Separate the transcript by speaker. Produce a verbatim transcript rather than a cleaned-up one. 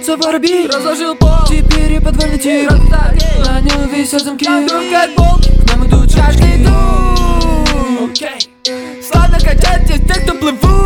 Speaker 1: Крутится воробей,
Speaker 2: разложил пол,
Speaker 1: теперь и подвальный тип. На нем висят замки,
Speaker 2: как болт,
Speaker 1: к нам идут чашки.
Speaker 2: окей. Славно качать здесь те, кто плывут.